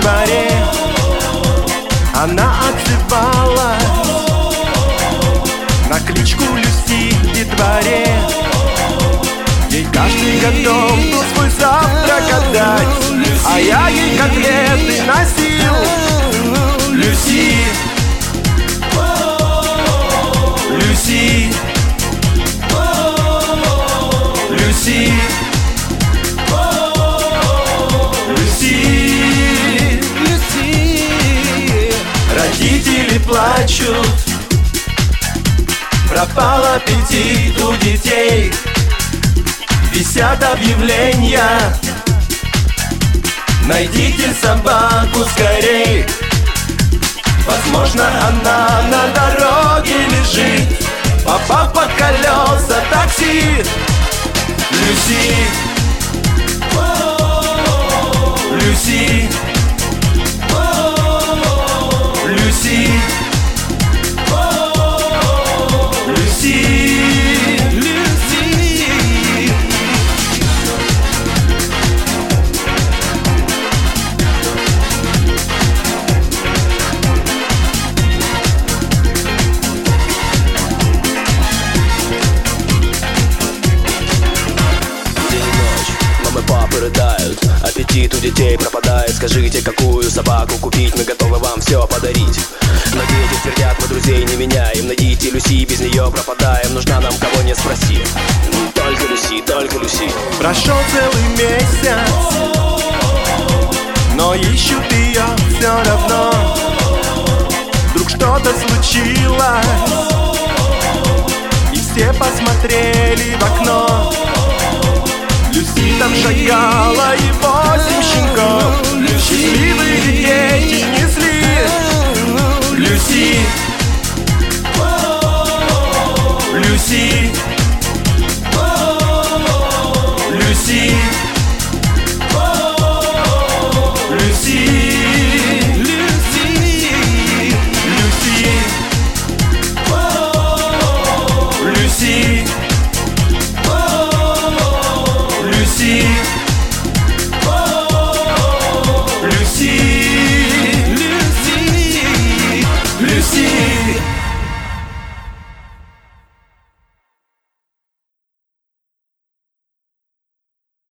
дворе она отзывалась на кличку Люси в детворе. Ей каждый готов был свой завтрак отдать, а я ей котлеты носил. Люси, Люси, Люси, Люси, Люси. Родители плачут, пропал аппетит у детей. Висят объявления: найдите собаку скорей. Возможно, она на дороге лежит, попав под колеса такси. Люси, Люси, Люси, Люси. Папы рыдают, аппетит у детей пропадает. Скажите, какую собаку купить, мы готовы вам все подарить. Но дети твердят, мы друзей не меняем. Найдите Люси, без нее пропадаем. Нужна нам, кого не спроси. Только Люси, только Люси. Прошел целый месяц, но ищут ее все равно. Вдруг что-то случилось, и все посмотрели в окно. Люси там шагала, и 8 щенков, счастливых детей.